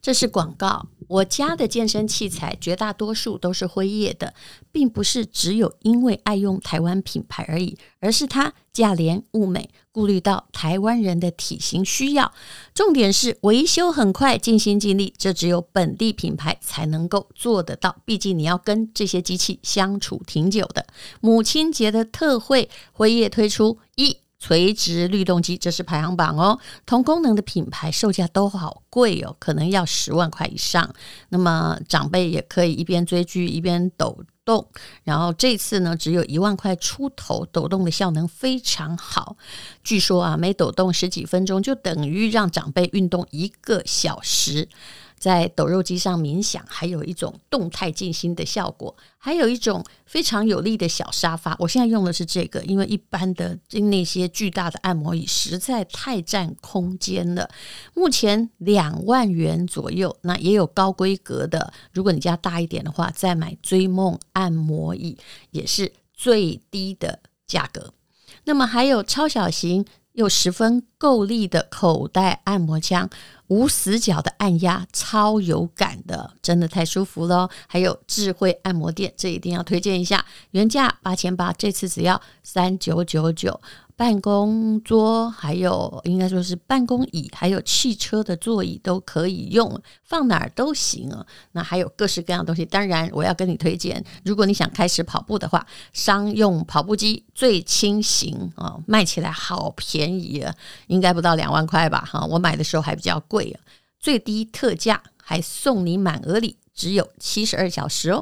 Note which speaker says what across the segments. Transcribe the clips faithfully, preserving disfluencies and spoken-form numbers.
Speaker 1: 这是广告。我家的健身器材绝大多数都是辉夜的，并不是只有因为爱用台湾品牌而已，而是它价廉物美，顾虑到台湾人的体型需要。重点是维修很快，尽心尽力，这只有本地品牌才能够做得到，毕竟你要跟这些机器相处挺久的。母亲节的特惠，辉夜推出一垂直律动机，这是排行榜哦。同功能的品牌售价都好贵哦，可能要十万块以上。那么长辈也可以一边追剧一边抖动，然后这次呢只有一万块出头，抖动的效能非常好。据说啊，每抖动十几分钟就等于让长辈运动一个小时。在抖肉机上冥想，还有一种动态静心的效果，还有一种非常有力的小沙发。我现在用的是这个，因为一般的那些巨大的按摩椅实在太占空间了。目前两万元左右，那也有高规格的，如果你家大一点的话，再买追梦按摩椅也是最低的价格。那么还有超小型又十分够力的口袋按摩枪，无死角的按压，超有感的，真的太舒服了。还有智慧按摩垫，这一定要推荐一下，原价八千八百，这次只要三千九百九十九。办公桌还有应该说是办公椅，还有汽车的座椅都可以用，放哪儿都行啊。那还有各式各样的东西，当然我要跟你推荐，如果你想开始跑步的话，商用跑步机最轻型、哦、卖起来好便宜啊，应该不到两万块吧、哦、我买的时候还比较贵、啊、最低特价还送你满额礼，只有七十二小时哦。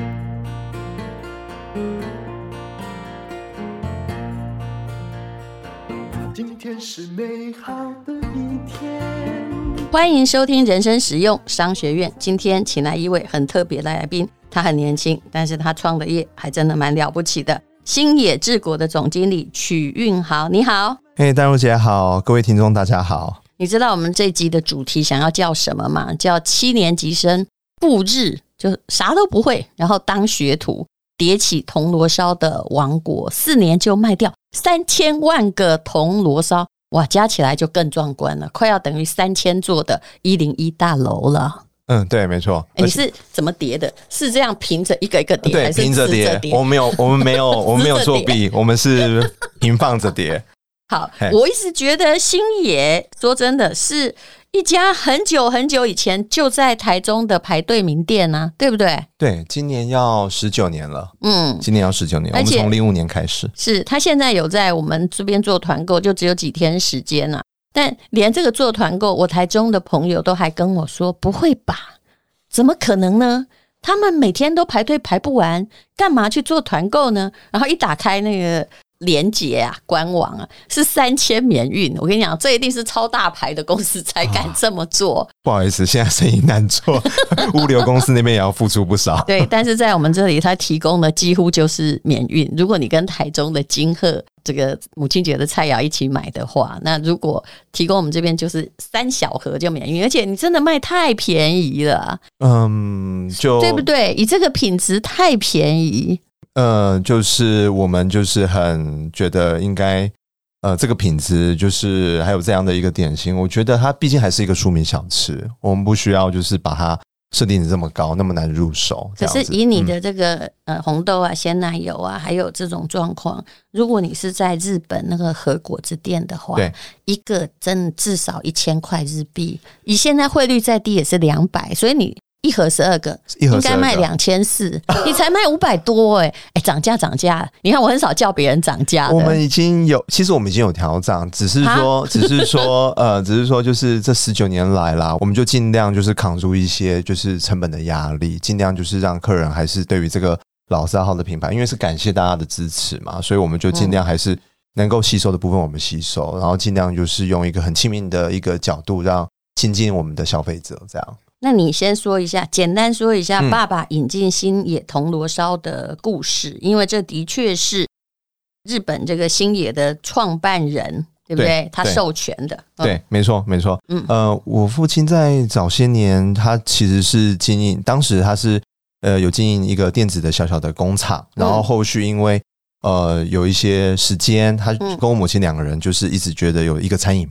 Speaker 2: 今天是美好的一天，
Speaker 1: 欢迎收听人生实用商学院。今天请来一位很特别的来宾，他很年轻，但是他创的业还真的蛮了不起的。星野治国的总经理曲运豪，你好。
Speaker 3: 嘿，淡如姐好，各位听众大家好。
Speaker 1: 你知道我们这一集的主题想要叫什么吗？叫七年级生赴日，就啥都不会，然后当学徒，叠起铜锣烧的王国，四年就卖掉三千万个铜锣烧，哇，加起来就更壮观了，快要等于三千座的一零一大楼了。
Speaker 3: 嗯，对，没错。
Speaker 1: 欸、你是怎么叠的？是这样平着一个一个叠，
Speaker 3: 对，
Speaker 1: 还是
Speaker 3: 平着叠？我们没有，我们没有，我们没有作弊，我们是平放着叠。
Speaker 1: 好，我一直觉得星野，说真的是一家很久很久以前就在台中的排队名店啊，对不对？
Speaker 3: 对，今年要十九年了。嗯，今年要十九年，我们从零五年开始。
Speaker 1: 是他现在有在我们这边做团购，就只有几天时间啊。但连这个做团购，我台中的朋友都还跟我说，不会吧？怎么可能呢？他们每天都排队排不完，干嘛去做团购呢？然后一打开那个连结啊，官网啊，是三千免运。我跟你讲，这一定是超大牌的公司才敢这么做。啊、
Speaker 3: 不好意思，现在生意难做，物流公司那边也要付出不少。
Speaker 1: 对，但是在我们这里，它提供的几乎就是免运。如果你跟台中的金鹤这个母亲节的菜肴一起买的话，那如果提供我们这边就是三小盒就免运，而且你真的卖太便宜了。
Speaker 3: 嗯，就
Speaker 1: 对不对？以这个品质太便宜。
Speaker 3: 呃，就是我们就是很觉得应该，呃，这个品质就是还有这样的一个点心，我觉得它毕竟还是一个庶民小吃，我们不需要就是把它设定的这么高，那么难入手。
Speaker 1: 可是以你的这个、嗯、呃红豆啊、鲜奶油啊，还有这种状况，如果你是在日本那个和果子店的话，
Speaker 3: 对，
Speaker 1: 一个真的至少一千块日币，以现在汇率再低也是两百，所以你。一盒十二个，应该卖两千四，你才卖五百多哎、欸！哎、欸，涨价涨价！你看我很少叫别人涨价的。
Speaker 3: 我们已经有，其实我们已经有调涨，只是说，只是说，呃，只是说，就是这十九年来啦，我们就尽量就是扛住一些就是成本的压力，尽量就是让客人还是对于这个老字号的品牌，因为是感谢大家的支持嘛，所以我们就尽量还是能够吸收的部分我们吸收，然后尽量就是用一个很亲民的一个角度，让亲近我们的消费者这样。
Speaker 1: 那你先说一下，简单说一下爸爸引进星野铜锣烧的故事、嗯、因为这的确是日本这个星野的创办人，对不对？对，他授权的。
Speaker 3: 对，嗯、没错，没错。嗯，呃，我父亲在早些年，他其实是经营，当时他是呃有经营一个电子的小小的工厂，然后后续因为呃有一些时间，他跟我母亲两个人就是一直觉得有一个餐饮梦。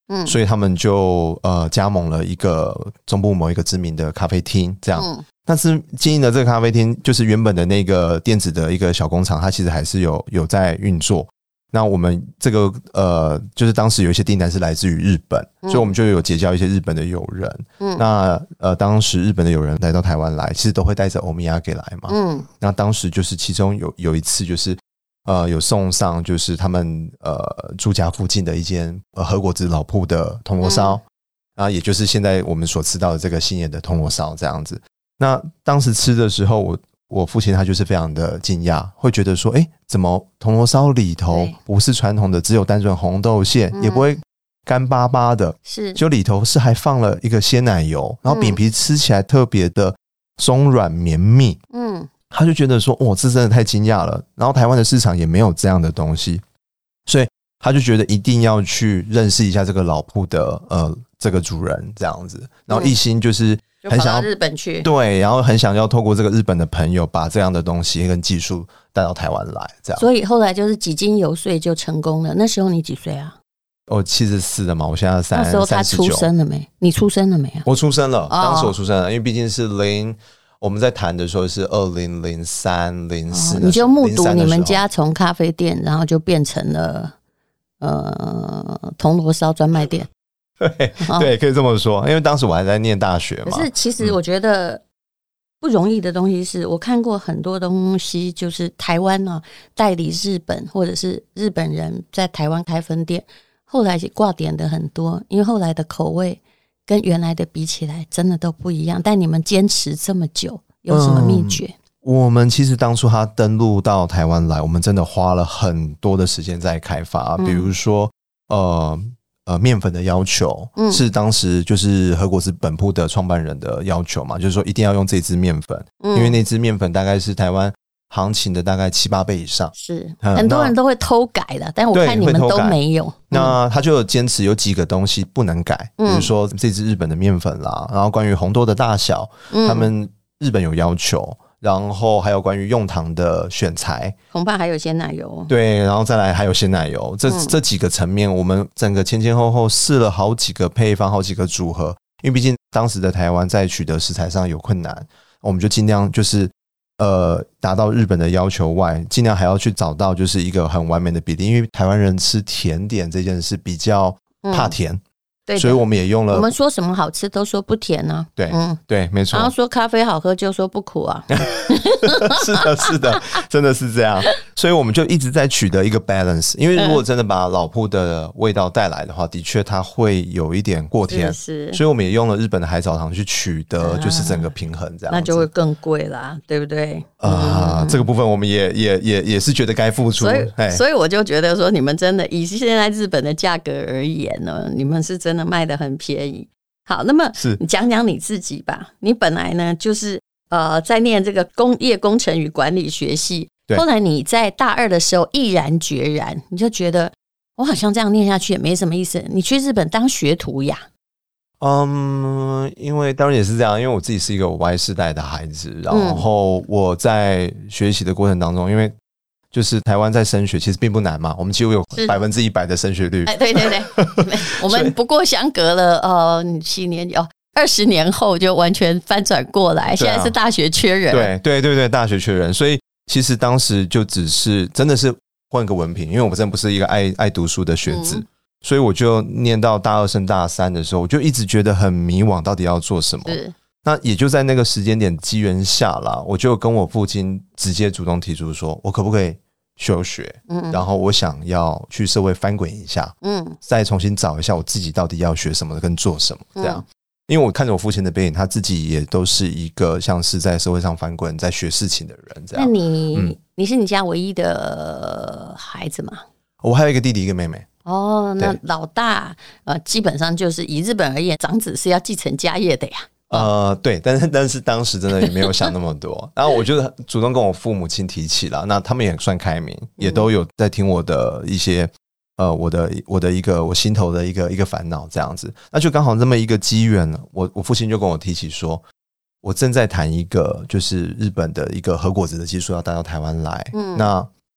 Speaker 1: 嗯，
Speaker 3: 所以他们就呃加盟了一个中部某一个知名的咖啡厅，这样。嗯，但是经营的这个咖啡厅，就是原本的那个电子的一个小工厂，它其实还是有有在运作。那我们这个呃，就是当时有一些订单是来自于日本，嗯、所以我们就有结交一些日本的友人。嗯，那呃，当时日本的友人来到台湾来，其实都会带着欧米亚给来嘛。嗯，那当时就是其中有有一次就是呃，有送上就是他们呃住家附近的一间呃和果子老铺的铜锣烧，然后也就是现在我们所吃到的这个新野的铜锣烧这样子。那当时吃的时候，我。我父亲他就是非常的惊讶，会觉得说，哎，怎么铜锣烧里头不是传统的只有单纯红豆馅，也不会干巴巴的，
Speaker 1: 是
Speaker 3: 就里头是还放了一个鲜奶油，然后饼皮吃起来特别的松软绵密。嗯，他就觉得说，哇，这真的太惊讶了。然后台湾的市场也没有这样的东西，所以他就觉得一定要去认识一下这个老铺的呃这个主人这样子，然后一心就是。很想要
Speaker 1: 日本去，
Speaker 3: 对，然后很想要透过这个日本的朋友把这样的东西跟技术带到台湾来，这样。
Speaker 1: 所以后来就是几经游说就成功了。那时候你几岁啊？
Speaker 3: 我七十四了嘛，我现在三。
Speaker 1: 那时候他出生了没？你出生了没啊？
Speaker 3: 我出生了，当时我出生了，因为毕竟是零，我们在谈的时候是二零零三零四，
Speaker 1: 你就目睹你们家从咖啡店，然后就变成了呃铜锣烧专卖店。
Speaker 3: 对对，可以这么说，因为当时我还在念大学嘛。
Speaker 1: 可是其实我觉得不容易的东西是，我看过很多东西，就是台湾呢、啊、代理日本或者是日本人在台湾开分店，后来挂点的很多，因为后来的口味跟原来的比起来真的都不一样。但你们坚持这么久，有什么秘诀？嗯，
Speaker 3: 我们其实当初他登陆到台湾来，我们真的花了很多的时间在开发，比如说呃。呃，面粉的要求、嗯、是当时就是和果子本铺的创办人的要求嘛，就是说一定要用这支面粉、嗯，因为那支面粉大概是台湾行情的大概七八倍以上。
Speaker 1: 是、嗯、很多人都会偷改的，但我看你们都没有。
Speaker 3: 那他就有坚持有几个东西不能改，比如说这支日本的面粉啦，然后关于红豆的大小，嗯、他们日本有要求。然后还有关于用糖的选材，
Speaker 1: 恐怕还有鲜奶油。
Speaker 3: 对，然后再来还有鲜奶油，这、嗯、这几个层面，我们整个前前后后试了好几个配方，好几个组合。因为毕竟当时的台湾在取得食材上有困难，我们就尽量就是呃达到日本的要求外，尽量还要去找到就是一个很完美的比例。因为台湾人吃甜点这件事比较怕甜。嗯，对，所以我们也用了。
Speaker 1: 我们说什么好吃都说不甜啊。
Speaker 3: 对，嗯，对，没错。
Speaker 1: 然后说咖啡好喝就说不苦啊。
Speaker 3: 是的，是的，真的是这样。所以我们就一直在取得一个 balance。因为如果真的把老铺的味道带来的话，的确它会有一点过甜。
Speaker 1: 是，
Speaker 3: 所以我们也用了日本的海藻糖去取得就是整个平衡，这样、啊、
Speaker 1: 那就会更贵啦，对不对？
Speaker 3: 啊、嗯，这个部分我们也也也也是觉得该付出。
Speaker 1: 所以，所以我就觉得说，你们真的以现在日本的价格而言呢，你们是真的卖得很便宜。好，那么你讲讲你自己吧。你本来呢就是呃在念这个工业工程与管理学系，后来你在大二的时候毅然决然，你就觉得我好像这样念下去也没什么意思，你去日本当学徒呀。
Speaker 3: 嗯，因为当然也是这样，因为我自己是一个 Y 世代的孩子，然后我在学习的过程当中，因为就是台湾在升学其实并不难嘛，我们几乎有百分之一百的升学率。
Speaker 1: 哎，对对对，我们不过相隔了呃七年哦，二十年后就完全翻转过来，啊、现在是大学缺人。
Speaker 3: 对对对对，大学缺人，所以其实当时就只是真的是混个文凭，因为我真的不是一个爱爱读书的学子。嗯，所以我就念到大二升大三的时候，我就一直觉得很迷惘，到底要做什么。那也就在那个时间点机缘下啦，我就跟我父亲直接主动提出说，我可不可以休学？嗯，然后我想要去社会翻滚一下，嗯，再重新找一下我自己到底要学什么跟做什么，这样。嗯，因为我看着我父亲的背影，他自己也都是一个像是在社会上翻滚、在学事情的人，这样。
Speaker 1: 那你、嗯、你是你家唯一的孩子吗？
Speaker 3: 我还有一个弟弟，一个妹妹。
Speaker 1: 哦，那老大呃，基本上就是以日本而言，长子是要继承家业的呀。
Speaker 3: 呃，对，但是但是当时真的也没有想那么多。然后我就主动跟我父母亲提起了，那他们也算开明，也都有在听我的一些呃，我的我的一个我心头的一个一个烦恼这样子。那就刚好这么一个机缘，我我父亲就跟我提起说，我正在谈一个就是日本的一个和果子的技术要带到台湾来，嗯，那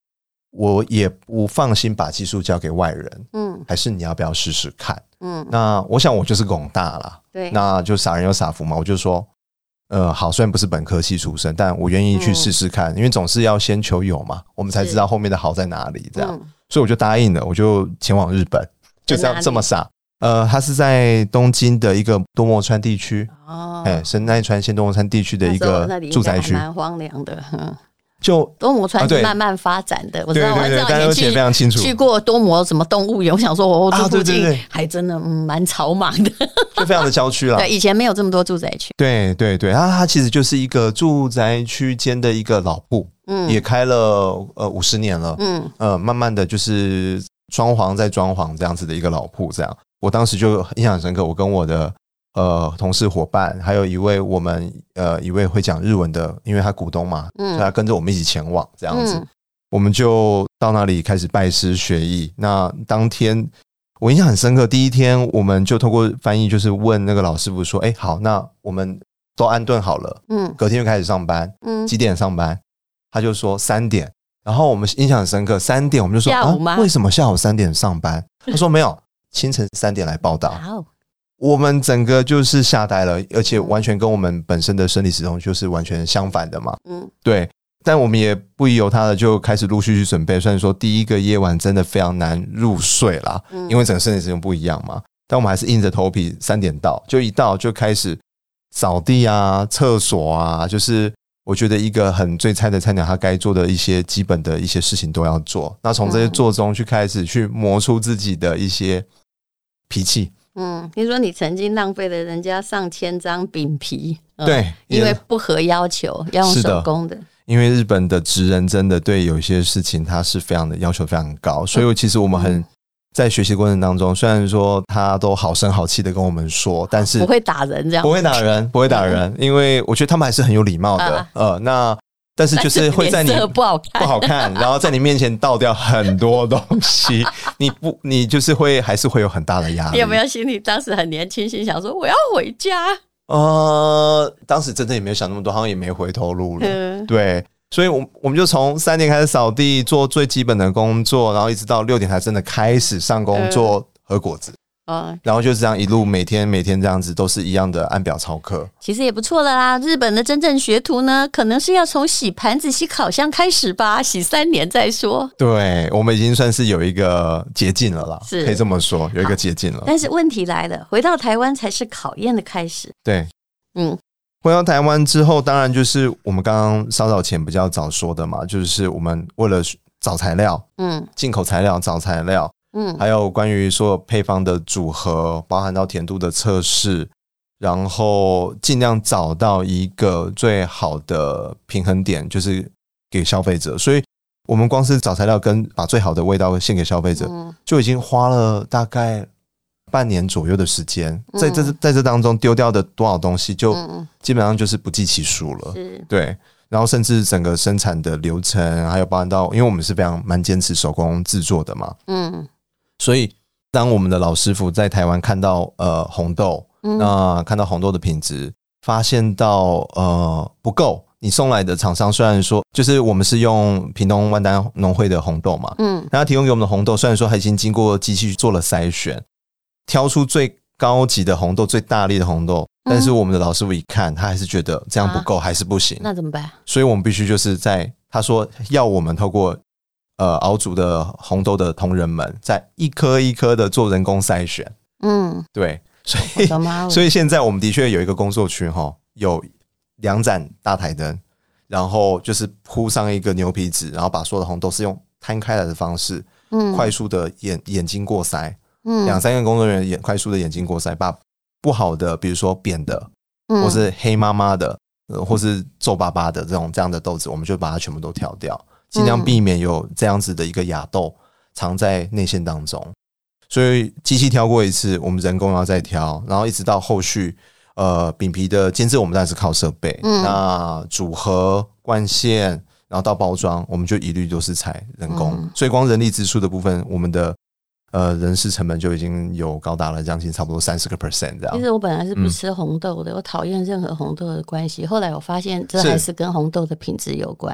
Speaker 3: 我也不放心把技术交给外人，
Speaker 1: 嗯，
Speaker 3: 还是你要不要试试看？
Speaker 1: 嗯，
Speaker 3: 那我想我就是拱大啦，
Speaker 1: 对，
Speaker 3: 那就傻人有傻福嘛，我就说，呃，好，虽然不是本科系出身，但我愿意去试试看，嗯、因为总是要先求有嘛，我们才知道后面的好在哪里，这样，嗯、所以我就答应了，我就前往日本，就这样这么傻。呃，它是在东京的一个多摩川地区，哦，哎，神奈川县多摩川地区的一个住宅区，
Speaker 1: 蛮荒凉的，嗯。
Speaker 3: 就
Speaker 1: 多摩川是慢慢发展的，啊、我知道，
Speaker 3: 对对对，
Speaker 1: 我知道以前
Speaker 3: 非常清楚
Speaker 1: 去过多摩什么动物园，我想说，哦，
Speaker 3: 啊、
Speaker 1: 这附近
Speaker 3: 对对对
Speaker 1: 还真的蛮、嗯、草莽的，
Speaker 3: 就非常的郊区啦。
Speaker 1: 对，以前没有这么多住宅区。
Speaker 3: 对对对，它它其实就是一个住宅区间的一个老铺，嗯，也开了呃五十年了，嗯，呃，慢慢的就是装潢再装潢这样子的一个老铺，这样，我当时就印象很深刻，我跟我的。呃，同事伙伴，还有一位我们呃一位会讲日文的，因为他股东嘛，嗯、所以他跟着我们一起前往，这样子，嗯、我们就到那里开始拜师学艺。那当天我印象很深刻，第一天我们就透过翻译，就是问那个老师傅说：“哎，好，那我们都安顿好了，嗯，隔天就开始上班，嗯，几点上班？”他就说三点。然后我们印象很深刻，三点我们就说
Speaker 1: 下午吗、
Speaker 3: 啊？为什么下午三点上班？他说没有，清晨三点来报道。我们整个就是吓呆了，而且完全跟我们本身的生理时钟就是完全相反的嘛。嗯，对。但我们也不疑有他的，就开始陆续去准备。虽然说第一个夜晚真的非常难入睡啦，嗯、因为整个生理时钟不一样嘛。但我们还是硬着头皮三点到，就一到就开始扫地啊、厕所啊，就是我觉得一个很最菜的菜鸟，他该做的一些基本的一些事情都要做。那从这些做中去开始去磨出自己的一些脾气。
Speaker 1: 嗯，听说你曾经浪费了人家上千张饼皮，
Speaker 3: 嗯、对，
Speaker 1: 因为不合要求，要用手工的。
Speaker 3: 因为日本的职人真的对有一些事情他是非常的要求非常高，所以其实我们很在学习过程当中，虽然说他都好声好气的跟我们说，但是
Speaker 1: 不会打人，这样
Speaker 3: 不会打人，不会打人，因为我觉得他们还是很有礼貌的，啊、呃，那。但是就是会在你
Speaker 1: 不好看，
Speaker 3: 不好看，然后在你面前倒掉很多东西，你不，你就是会还是会有很大的压力。
Speaker 1: 你有没有心里当时很年轻，心想说我要回家？
Speaker 3: 呃，当时真的也没有想那么多，好像也没回头路了。嗯、对，所以我我们就从三点开始扫地，做最基本的工作，然后一直到六点才真的开始上工做和果子。嗯、然后就是这样一路每天每天这样子都是一样的按表操课，
Speaker 1: 其实也不错了啦。日本的真正学徒呢，可能是要从洗盘子、洗烤箱开始吧，洗三年再说。
Speaker 3: 对，我们已经算是有一个捷径了啦，可以这么说，有一个捷径了。
Speaker 1: 但是问题来了，回到台湾才是考验的开始。
Speaker 3: 对，嗯，回到台湾之后，当然就是我们刚刚稍早前比较早说的嘛，就是我们为了找材料，嗯，进口材料、找材料。嗯，还有关于所有配方的组合，包含到甜度的测试，然后尽量找到一个最好的平衡点，就是给消费者。所以我们光是找材料跟把最好的味道献给消费者，嗯、就已经花了大概半年左右的时间。嗯、在这在这当中丢掉的多少东西，就基本上就是不计其数了。嗯、对。然后甚至整个生产的流程，还有包含到，因为我们是非常蛮坚持手工制作的嘛，嗯。所以，当我们的老师傅在台湾看到呃红豆，嗯、那看到红豆的品质，发现到呃不够，你送来的厂商虽然说，就是我们是用屏东万丹农会的红豆嘛，嗯，那他提供给我们的红豆，虽然说他已经经过机器做了筛选，挑出最高级的红豆、最大粒的红豆，嗯、但是我们的老师傅一看，他还是觉得这样不够，啊、还是不行，
Speaker 1: 那怎么办？所
Speaker 3: 以我们必须就是在他说要我们透过。呃，熬煮的红豆的同仁们，在一颗一颗的做人工筛选，嗯，对，所以所以现在我们的确有一个工作区哈，有两盏大台灯，然后就是铺上一个牛皮纸，然后把所有的红豆是用摊开来的方式，嗯，快速的眼眼睛过筛，嗯，两三个工作人员眼快速的眼睛过筛，把不好的，比如说扁的，嗯、或是黑麻麻的，呃、或是皱巴巴的这种这样的豆子，我们就把它全部都挑掉。尽量避免有这样子的一个亚豆藏在内馅当中，所以机器挑过一次，我们人工要再挑，然后一直到后续，呃，饼皮的监制我们当然是靠设备，嗯、那组合、灌馅，然后到包装，我们就一律都是采人工，嗯、所以光人力支出的部分，我们的呃人事成本就已经有高达了将近差不多三十个 percent 这样。
Speaker 1: 其实我本来是不吃红豆的，嗯、我讨厌任何红豆的关系，后来我发现这还是跟红豆的品质有关。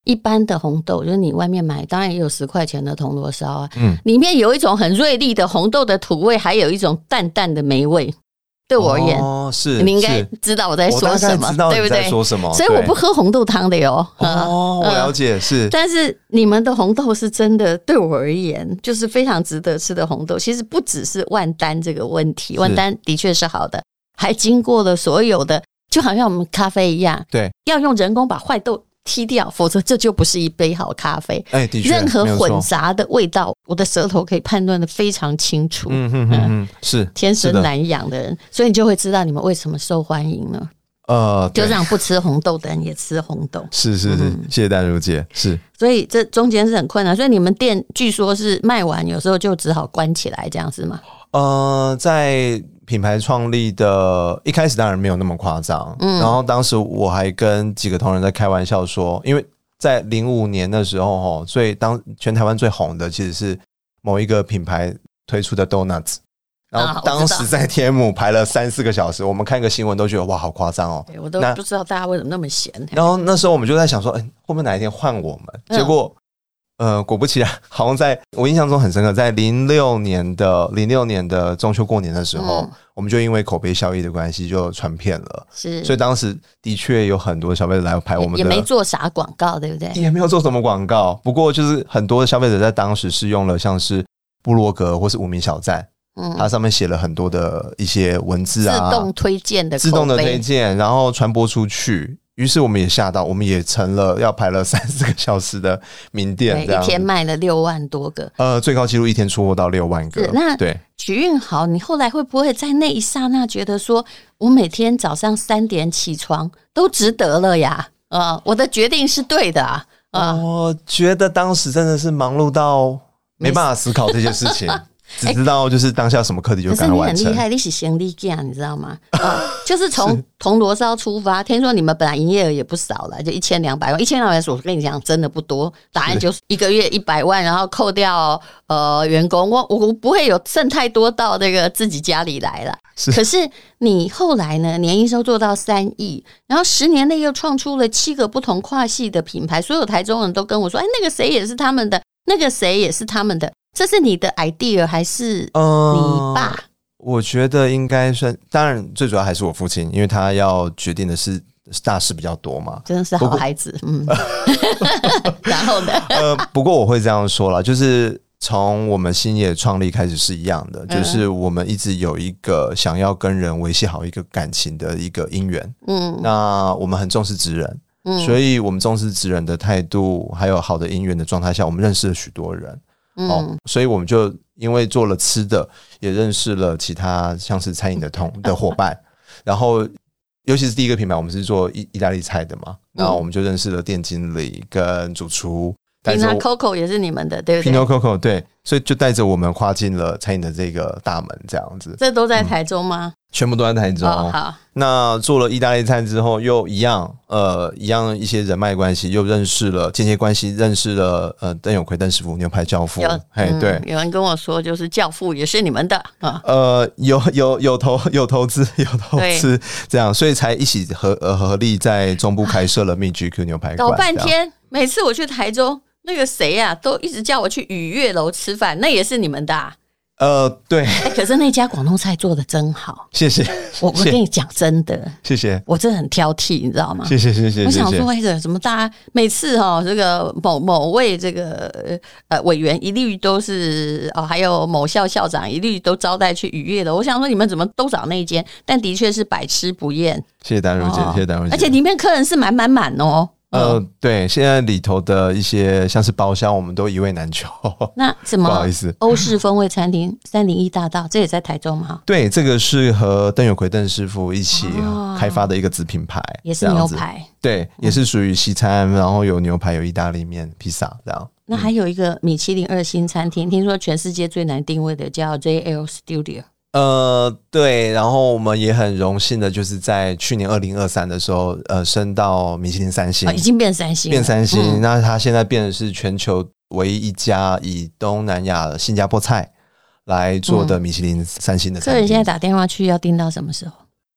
Speaker 1: 一般的红豆，就是你外面买，当然也有十块钱的铜锣烧啊，
Speaker 3: 嗯，
Speaker 1: 里面有一种很锐利的红豆的土味，还有一种淡淡的霉味。对我而言，
Speaker 3: 哦，是
Speaker 1: 你应该知道我在说什么，对不对？
Speaker 3: 说什么？
Speaker 1: 所以我不喝红豆汤的哟。
Speaker 3: 哦，我了解，是。
Speaker 1: 但是你们的红豆是真的，对我而言就是非常值得吃的红豆。其实不只是万丹这个问题，万丹的确是好的，还经过了所有的，就好像我们咖啡一样，
Speaker 3: 对，
Speaker 1: 要用人工把坏豆踢掉，否则这就不是一杯好咖啡。
Speaker 3: 哎，的确，
Speaker 1: 任何混杂的味道，我的舌头可以判断的非常清楚。
Speaker 3: 嗯哼哼哼，是
Speaker 1: 天生难养的人，所以你就会知道你们为什么受欢迎呢？
Speaker 3: 呃，
Speaker 1: 就让不吃红豆的人也吃红豆。
Speaker 3: 是是是，嗯、谢谢淡如姐。是，
Speaker 1: 所以这中间是很困难，所以你们店据说是卖完，有时候就只好关起来，这样是吗？
Speaker 3: 呃，在品牌创立的一开始当然没有那么夸张，嗯，然后当时我还跟几个同仁在开玩笑说，因为在零五年的时候，最当全台湾最红的其实是某一个品牌推出的 Donuts， 然后当时在天母排了三四个小时，我们看个新闻都觉得哇好夸张哦，
Speaker 1: 我都不知道大家为什么那么闲。
Speaker 3: 然后那时候我们就在想说，哎、欸，会不会哪一天换我们？嗯、结果。呃，果不其然，好像在我印象中很深刻，在零六年的零六年的中秋过年的时候，嗯、我们就因为口碑效益的关系就传遍了，是，所以当时的确有很多消费者来排我们的，
Speaker 1: 也没做啥广告，对不对？
Speaker 3: 也没有做什么广告，不过就是很多消费者在当时是用了像是部落格或是无名小站，嗯，它上面写了很多的一些文字啊，
Speaker 1: 自动推荐的口碑，
Speaker 3: 自动的推荐，然后传播出去。于是我们也吓到，我们也成了要排了三四个小时的名店，这样
Speaker 1: 一天卖了六万多个，
Speaker 3: 呃，最高纪录一天出货到六万个。
Speaker 1: 那
Speaker 3: 对
Speaker 1: 许运豪，你后来会不会在那一刹那觉得说，我每天早上三点起床都值得了呀？啊、呃，我的决定是对的啊！呃、
Speaker 3: 我觉得当时真的是忙碌到没办法思考这些事情。只知道就是当下什么课题就赶快完成。
Speaker 1: 可是你很厉害，你是行李架，你知道吗？啊，就是从铜锣烧出发。听说你们本来营业额也不少了，就一千两百万，一千两百万，我跟你讲，真的不多。答案就是一个月一百万，然后扣掉呃员工，我我不会有剩太多到那个自己家里来了。可是你后来呢，年营收做到三亿，然后十年内又创出了七个不同跨系的品牌，所有台中人都跟我说，哎，那个谁也是他们的，那个谁也是他们的。这是你的 idea 还是你爸？呃、
Speaker 3: 我觉得应该算，当然最主要还是我父亲，因为他要决定的是大事比较多嘛。
Speaker 1: 真的是好孩子，嗯。然后呢？
Speaker 3: 呃，不过我会这样说啦，就是从我们兴业创立开始是一样的，就是我们一直有一个想要跟人维系好一个感情的一个因缘。嗯，那我们很重视职人。嗯，所以我们重视职人的态度，还有好的因缘的状态下，我们认识了许多人。哦，所以我们就因为做了吃的，也认识了其他像是餐饮的同的伙伴，然后尤其是第一个品牌，我们是做意意大利菜的嘛，然后我们就认识了店经理跟主厨。
Speaker 1: Pinot Coco 也是你们的，对不对
Speaker 3: ？Pinot Coco 对，所以就带着我们跨进了餐饮的这个大门，这样子。
Speaker 1: 这都在台中吗？
Speaker 3: 嗯、全部都在台中。
Speaker 1: 哦、好，
Speaker 3: 那做了意大利菜之后，又一样，呃，一样一些人脉关系，又认识了间接关系，认识了呃邓有奎邓师傅，牛排教父。嘿、嗯，对，
Speaker 1: 有人跟我说，就是教父也是你们的啊。
Speaker 3: 呃，有有有投有投资有投资，这样，所以才一起合呃合力在中部开设了蜜 G Q 牛排馆。
Speaker 1: 搞半天，每次我去台中。那个谁啊，都一直叫我去雨月楼吃饭，那也是你们的、啊。
Speaker 3: 呃，对、
Speaker 1: 欸。可是那家广东菜做的真好，
Speaker 3: 谢谢。
Speaker 1: 我我跟你讲真的，
Speaker 3: 谢谢。
Speaker 1: 我真的很挑剔，你知道吗？
Speaker 3: 谢谢谢谢。
Speaker 1: 我想说，哎，怎么大家每次哈、哦，这个某某位这个呃委员一律都是哦，还有某校校长一律都招待去雨月楼。我想说，你们怎么都找那一间？但的确是百吃不厌。
Speaker 3: 谢谢丹如姐，哦、谢谢丹如姐。
Speaker 1: 而且里面客人是满满满哦。
Speaker 3: 呃，对，现在里头的一些像是包厢，我们都一位难求。
Speaker 1: 那什么？
Speaker 3: 不好意思，
Speaker 1: 欧式风味餐厅三零一大道，这也在台中吗？
Speaker 3: 对，这个是和邓有奎邓师傅一起开发的一个子品牌，哦、
Speaker 1: 也是牛排。
Speaker 3: 对，也是属于西餐，然后有牛排，有意大利面、披萨这样。
Speaker 1: 那还有一个米其林二星餐厅，听说全世界最难定位的叫 J L Studio。
Speaker 3: 呃，对，然后我们也很荣幸的，就是在去年二零二三的时候，呃，升到米其林三星、
Speaker 1: 哦，已经变三星了，
Speaker 3: 变三星。嗯、那它现在变的是全球唯一一家以东南亚新加坡菜来做的米其林三星的餐厅。
Speaker 1: 客人现在打电话去要订到什么时候？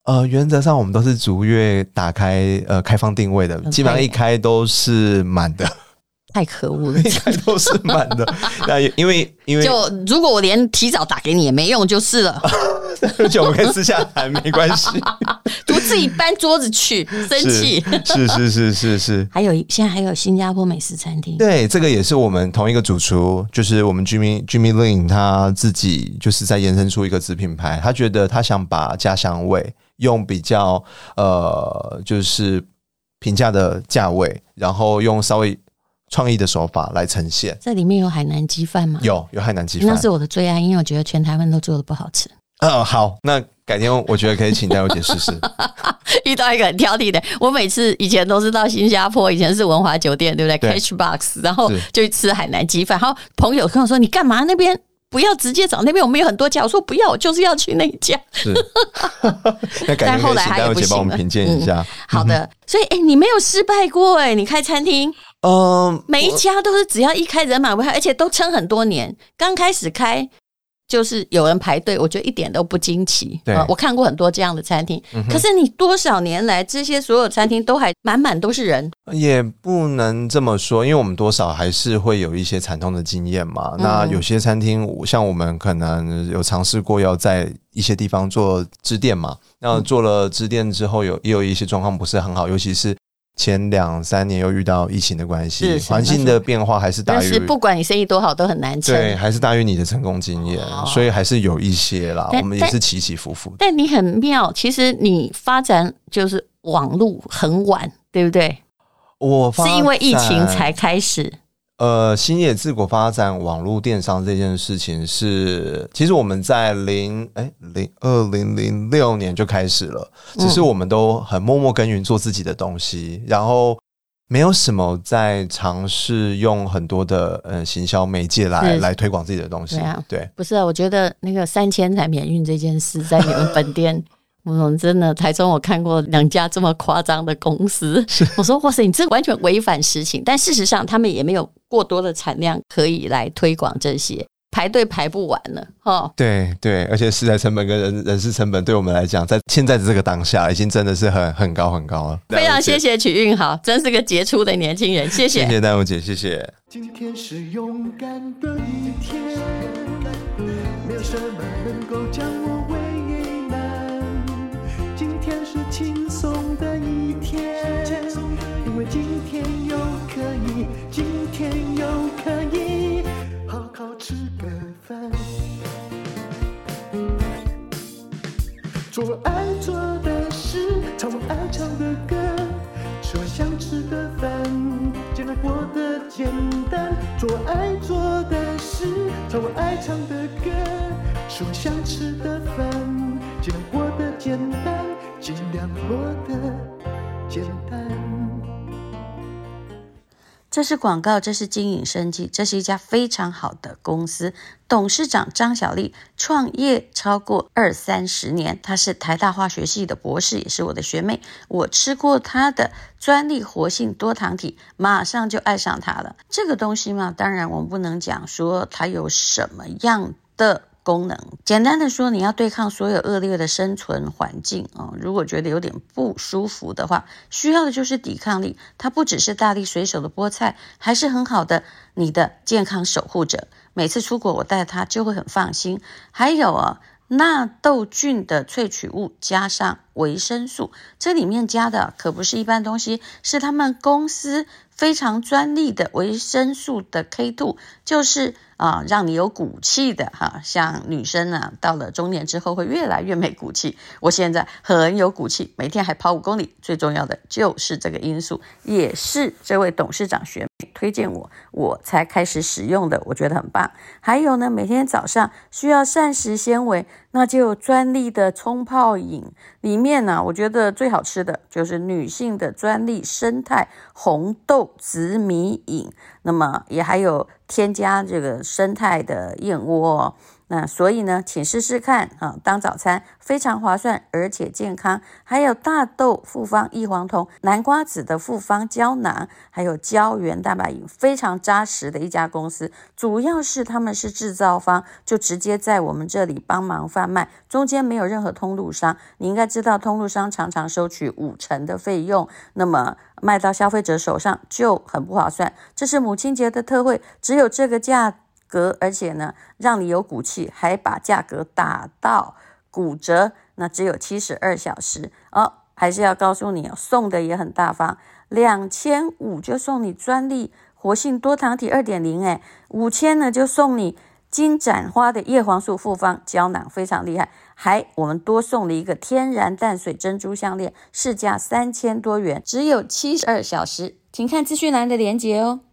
Speaker 3: 呃，原则上我们都是逐月打开呃开放定位的，基本上一开都是满的。
Speaker 1: 太可恶了，
Speaker 3: 应该都是满的。那因为因为
Speaker 1: 就如果我连提早打给你也没用就是了，
Speaker 3: 而且我们可以私下谈，没关系。
Speaker 1: 我自己搬桌子去，生气。
Speaker 3: 是是是是是。
Speaker 1: 还有现在还有新加坡美食餐厅，
Speaker 3: 对，这个也是我们同一个主厨，就是我们 Jimmy Jimmy Lin 他自己就是在延伸出一个子品牌，他觉得他想把家乡味用比较呃就是平价的价位，然后用稍微创意的手法来呈现。
Speaker 1: 这里面有海南鸡饭吗？
Speaker 3: 有，有海南鸡饭，
Speaker 1: 那是我的最爱，因为我觉得全台湾都做的不好吃。
Speaker 3: 哦，好，那改天我觉得可以请戴茹姐试试。
Speaker 1: 遇到一个很挑剔的，我每次以前都是到新加坡，以前是文华酒店，对不对？对 Catch Box， 然后就去吃海南鸡饭。然后朋友跟我说：“你干嘛那边？不要直接找那边，我们有很多家。”我说：“不要，我就是要去那一家。”是，
Speaker 3: 那改天可以请戴茹姐帮我们评鉴一下。
Speaker 1: 嗯、好的，所以哎、欸，你没有失败过哎、欸，你开餐厅。嗯，每一家都是只要一开人满为患，而且都撑很多年。刚开始开就是有人排队，我觉得一点都不惊奇。对、呃，我看过很多这样的餐厅、嗯，可是你多少年来这些所有餐厅都还满满都是人，
Speaker 3: 也不能这么说，因为我们多少还是会有一些惨痛的经验嘛、嗯。那有些餐厅像我们可能有尝试过要在一些地方做支店嘛，那做了支店之后有也有一些状况不是很好，尤其是前两三年又遇到疫情的关系，环境的变化还是大于，但
Speaker 1: 是不管你生意多好都很难撑，
Speaker 3: 对，还是大于你的成功经验、哦，所以还是有一些啦，我们也是起起伏伏。
Speaker 1: 但你很妙，其实你发展就是网路很晚，对不对？
Speaker 3: 我是
Speaker 1: 因为疫情才开始。
Speaker 3: 呃，星野自果发展网络电商这件事情是，其实我们在零哎零二零零六年就开始了，只是我们都很默默耕耘做自己的东西，然后没有什么在尝试用很多的呃行销媒介来来推广自己的东西。对啊，对，
Speaker 1: 不是啊，我觉得那个三千才免运这件事，在你们本店。我真的，台中我看过两家这么夸张的公司，我说哇塞，你这完全违反实情。但事实上，他们也没有过多的产量可以来推广这些，排队排不完了哈。
Speaker 3: 对对，而且食材成本跟人人事成本对我们来讲，在现在的这个当下，已经真的是很很高很高了。
Speaker 1: 非常谢谢曲运豪，真是个杰出的年轻人，谢谢，
Speaker 3: 谢谢戴茹姐，谢谢。
Speaker 2: 今天是勇敢的一天，没有什么能够将我为是轻松的一天，因为今天又可以，今天又可以好好吃个饭，做我爱做的事，唱我爱唱的歌，吃我想吃的饭，尽量过得简单。做我爱做的事，唱我爱唱的歌，吃我想吃的饭，尽量过得简单。尽量活得简单。
Speaker 1: 这是广告，这是经营生计，这是一家非常好的公司。董事长张小丽创业超过二三十年，她是台大化学系的博士，也是我的学妹。我吃过她的专利活性多糖体，马上就爱上它了。这个东西嘛，当然我们不能讲说它有什么样的功能，简单的说，你要对抗所有恶劣的生存环境、哦、如果觉得有点不舒服的话，需要的就是抵抗力。它不只是大力水手的菠菜，还是很好的你的健康守护者。每次出国我带它就会很放心。还有啊，纳豆菌的萃取物加上维生素，这里面加的可不是一般东西，是他们公司非常专利的维生素的 K 二， 就是啊，让你有骨气的哈，像女生啊，到了中年之后会越来越没骨气。我现在很有骨气，每天还跑五公里，最重要的就是这个因素，也是这位董事长学妹推荐我，我才开始使用的，我觉得很棒。还有呢，每天早上需要膳食纤维，那就有专利的冲泡饮，里面呢、啊，我觉得最好吃的就是女性的专利生态红豆紫米饮，那么也还有添加这个生态的燕窝、哦，
Speaker 4: 那所以呢，请试试看啊，当早餐非常划算，而且健康。还有大豆复方异黄酮、南瓜子的复方胶囊，还有胶原蛋白饮，非常扎实的一家公司。主要是他们是制造方，就直接在我们这里帮忙贩卖，中间没有任何通路商。你应该知道，通路商常常收取五成的费用，那么卖到消费者手上就很不划算。这是母亲节的特惠，只有这个价格，而且呢，让你有骨气，还把价格打到骨折，那只有七十二小时哦。还是要告诉你哦，送的也很大方，两千五百就送你专利活性多糖体 二点零， 哎，五千呢就送你金盏花的叶黄素复方胶囊，非常厉害。还我们多送了一个天然淡水珍珠项链，市价三千多元，只有七十二小时，请看资讯栏的连结哦。